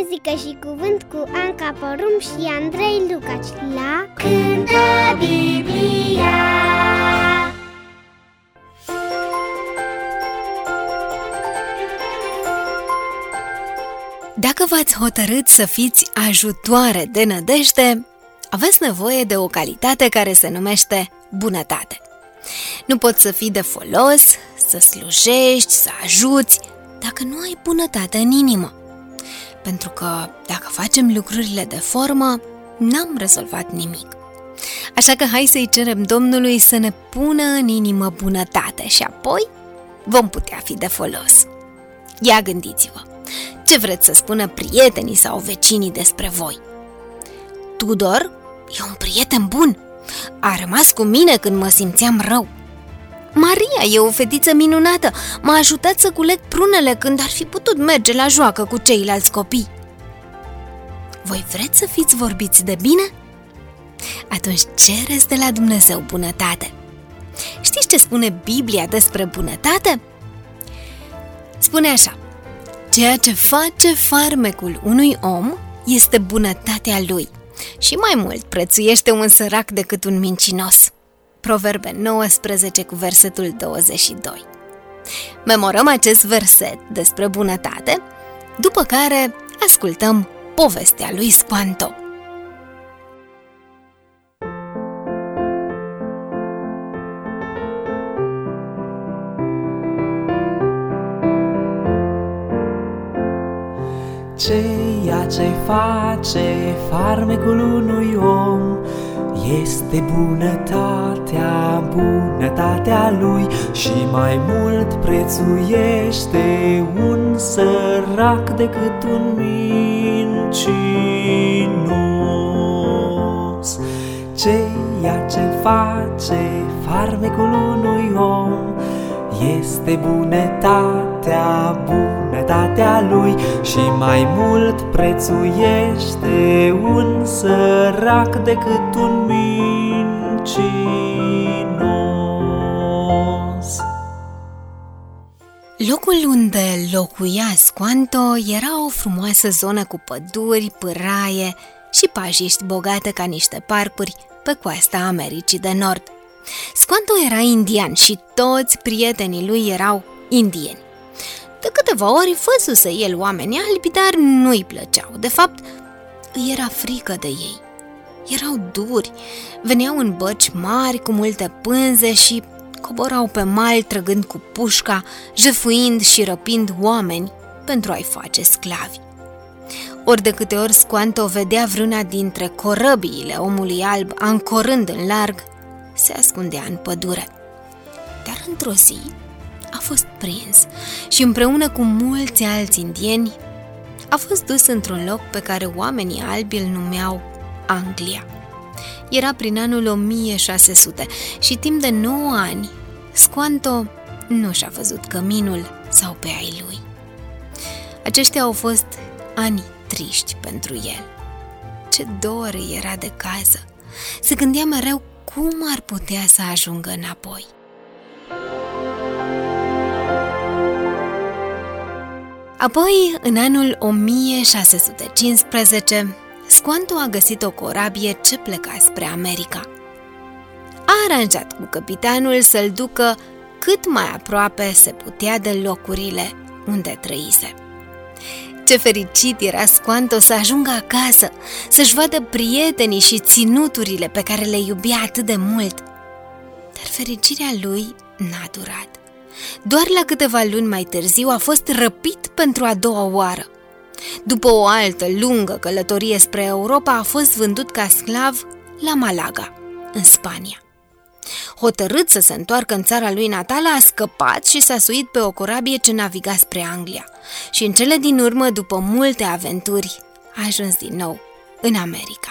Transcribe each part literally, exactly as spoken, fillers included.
muzică și cuvânt cu Anca Porum și Andrei Lucaci la Cântă Biblia. Dacă v-ați hotărât să fiți ajutoare de nădejde, aveți nevoie de o calitate care se numește bunătate. Nu poți să fii de folos, să slujești, să ajuți, dacă nu ai bunătate în inimă. Pentru că dacă facem lucrurile de formă, n-am rezolvat nimic. Așa că hai să-i cerem Domnului să ne pună în inimă bunătate și apoi vom putea fi de folos. Ia gândiți-vă, ce vreți să spună prietenii sau vecinii despre voi? Tudor e un prieten bun, a rămas cu mine când mă simțeam rău. Maria e o fetiță minunată, m-a ajutat să culeg prunele când ar fi putut merge la joacă cu ceilalți copii. Voi vreți să fiți vorbiți de bine? Atunci cereți de la Dumnezeu bunătate. Știți ce spune Biblia despre bunătate? Spune așa: ceea ce face farmecul unui om este bunătatea lui și mai mult prețuiește un sărac decât un mincinos. Proverbe nouăsprezece cu versetul douăzeci și doi. Memorăm acest verset despre bunătate, după care ascultăm povestea lui Squanto. Ceea ce face farmecul unui om este bunătatea, bunătatea lui și mai mult prețuiește un sărac decât un mincinos. Ceea ce face farmecul unui om este bunătatea, bunătatea lui și mai mult prețuiește un sărac decât un mincinos. Locul unde locuia Squanto era o frumoasă zonă cu păduri, pâraie și pajiști bogate ca niște parcuri pe coasta Americii de Nord. Squanto era indian și toți prietenii lui erau indieni. De câteva ori văzuse el oameni albi, dar nu-i plăceau. De fapt, îi era frică de ei. Erau duri, veneau în băci mari cu multe pânze și coborau pe mal trăgând cu pușca, jefuind și răpind oameni pentru a-i face sclavi. Ori de câte ori Squanto vedea vreuna dintre corăbiile omului alb ancorând în larg, se ascundea în pădure. Dar într-o zi a fost prins și împreună cu mulți alți indieni a fost dus într-un loc pe care oamenii albi îl numeau Anglia. Era prin anul o mie șase sute și timp de nouă ani Squanto nu și-a văzut căminul sau pe ai lui. Aceștia au fost ani triști pentru el. Ce dor îi era de casă! Se gândea mereu cum ar putea să ajungă înapoi. Apoi, în anul o mie șase sute cincisprezece, Squanto a găsit o corabie ce pleca spre America. A aranjat cu capitanul să-l ducă cât mai aproape se putea de locurile unde trăise. Ce fericit era Squanto să ajungă acasă, să-și vadă prietenii și ținuturile pe care le iubea atât de mult. Dar fericirea lui n-a durat. Doar la câteva luni mai târziu a fost răpit pentru a doua oară. După o altă lungă călătorie spre Europa, a fost vândut ca sclav la Malaga, în Spania. Hotărât să se întoarcă în țara lui natală, a scăpat și s-a suit pe o corabie ce naviga spre Anglia. Și în cele din urmă, după multe aventuri, a ajuns din nou în America.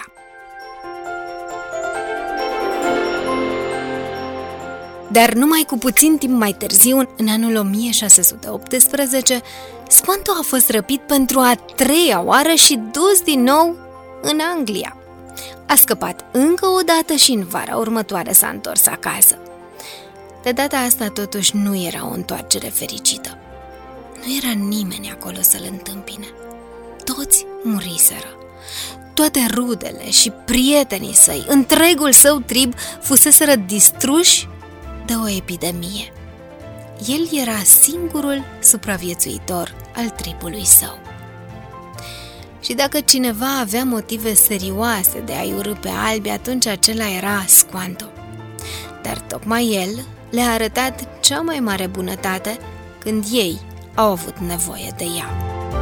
Dar numai cu puțin timp mai târziu, în anul o mie șase sute optsprezece, Squanto a fost răpit pentru a treia oară și dus din nou în Anglia. A scăpat încă o dată și în vara următoare s-a întors acasă. De data asta totuși nu era o întoarcere fericită. Nu era nimeni acolo să-l întâmpine. toți muriseră. Toate rudele și prietenii săi, întregul său trib, fuseseră distruși de o epidemie. El era singurul supraviețuitor al tribului său. Și dacă cineva avea motive serioase de a-i urî pe albi, atunci acela era Squanto. Dar tocmai el le-a arătat cea mai mare bunătate când ei au avut nevoie de ea.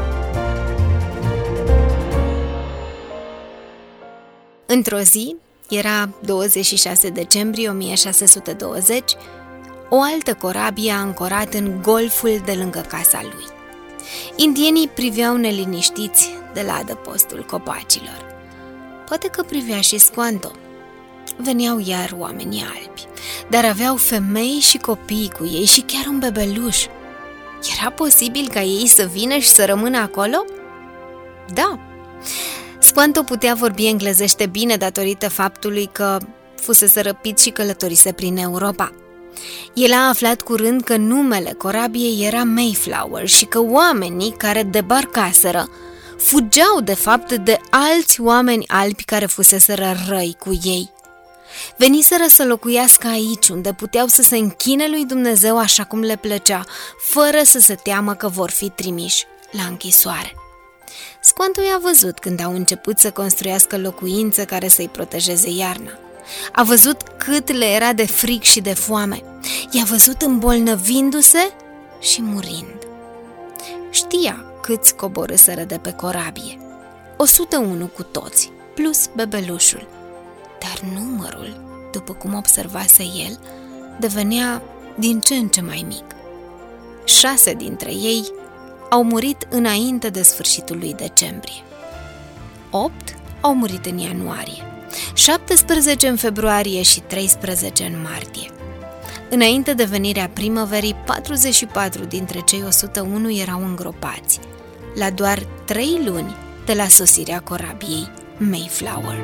Într-o zi, era douăzeci și șase decembrie o mie șase sute douăzeci, o altă corabie a ancorat în golful de lângă casa lui. Indienii priveau neliniștiți de la adăpostul copacilor. Poate că privea și Squanto. Veneau iar oamenii albi, dar aveau femei și copii cu ei și chiar un bebeluș. Era posibil ca ei să vină și să rămână acolo? Da. Squanto putea vorbi englezește bine datorită faptului că fusese răpit și călătorise prin Europa. El a aflat curând că numele corabiei era Mayflower și că oamenii care debarcaseră fugeau de fapt de alți oameni albi care fuseseră răi cu ei. Veniseră să locuiască aici, unde puteau să se închine lui Dumnezeu așa cum le plăcea, fără să se teamă că vor fi trimiși la închisoare. Squanto i-a văzut când au început să construiască locuințe care să-i protejeze iarna. A văzut cât le era de frig și de foame. I-a văzut îmbolnăvindu-se și murind. Știa câți coborâseră de pe corabie. o sută unu cu toți, plus bebelușul. Dar numărul, după cum observase el, devenea din ce în ce mai mic. Șase dintre ei au murit înainte de sfârșitul lui decembrie. Opt au murit în ianuarie, șaptesprezece în februarie și treisprezece în martie. Înainte de venirea primăverii, patruzeci și patru dintre cei o sută unu erau îngropați, la doar trei luni de la sosirea corabiei Mayflower.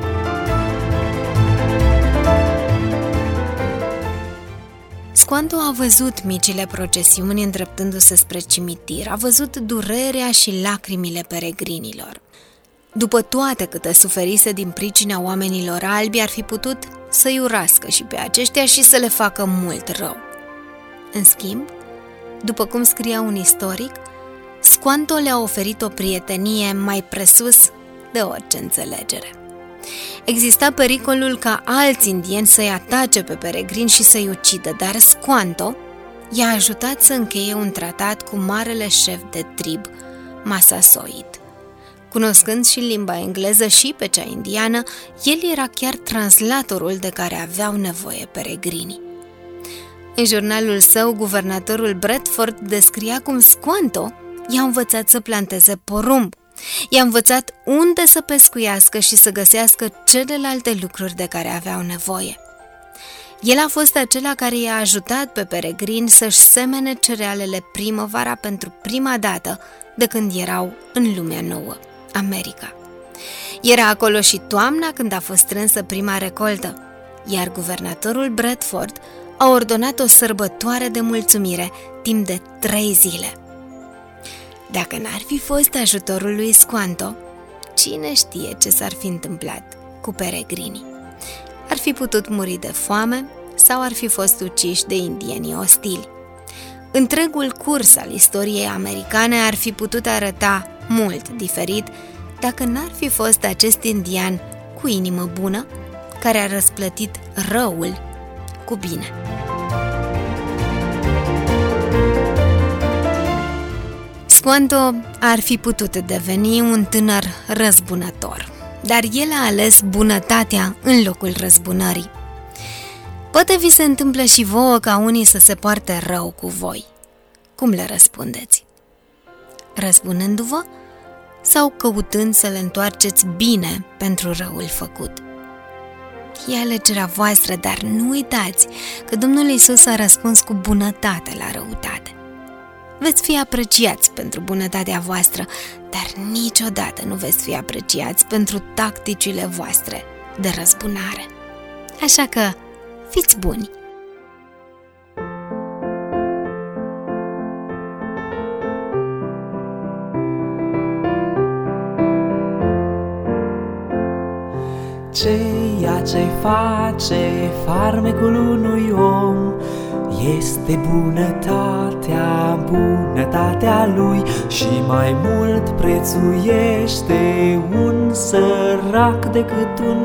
Squanto a văzut micile procesiuni îndreptându-se spre cimitir, a văzut durerea și lacrimile peregrinilor. După toate câte suferise din pricina oamenilor albi, ar fi putut să-i urască și pe aceștia și să le facă mult rău. În schimb, după cum scria un istoric, Squanto le-a oferit o prietenie mai presus de orice înțelegere. Exista pericolul ca alți indieni să-i atace pe peregrini și să-i ucidă, dar Squanto i-a ajutat să încheie un tratat cu marele șef de trib, Massasoit. Cunoscând și limba engleză și pe cea indiană, el era chiar translatorul de care aveau nevoie peregrinii. În jurnalul său, guvernatorul Bradford descria cum Squanto i-a învățat să planteze porumb, i-a învățat unde să pescuiască și să găsească celelalte lucruri de care aveau nevoie. El a fost acela care i-a ajutat pe peregrini să-și semene cerealele primăvara pentru prima dată de când erau în lumea nouă, America. Era acolo și toamna când a fost strânsă prima recoltă, iar guvernatorul Bradford a ordonat o sărbătoare de mulțumire timp de trei zile. Dacă n-ar fi fost ajutorul lui Squanto, cine știe ce s-ar fi întâmplat cu peregrinii? Ar fi putut muri de foame sau ar fi fost uciși de indienii ostili. Întregul curs al istoriei americane ar fi putut arăta mult diferit dacă n-ar fi fost acest indian cu inimă bună care a răsplătit răul cu bine. Squanto ar fi putut deveni un tânăr răzbunător, dar el a ales bunătatea în locul răzbunării. Poate vi se întâmplă și vouă ca unii să se poarte rău cu voi. Cum le răspundeți? Răzbunându-vă sau căutând să le întoarceți bine pentru răul făcut? E alegerea voastră, dar nu uitați că Domnul Iisus a răspuns cu bunătate la răutate. Veți fi apreciați pentru bunătatea voastră, dar niciodată nu veți fi apreciați pentru tacticile voastre de răzbunare. Așa că, fiți buni! Ceea ce face farmecul unui om este bunătatea, bunătatea lui, și mai mult prețuiește un sărac decât un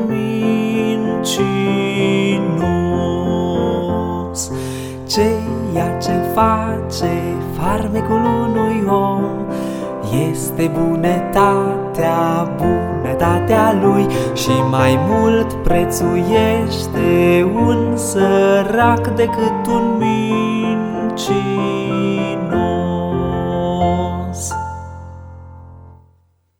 mincinos. Ceea ce face farmecul unui om este bunătatea, bunătatea lui, și mai mult prețuiește un sărac decât un mincinos.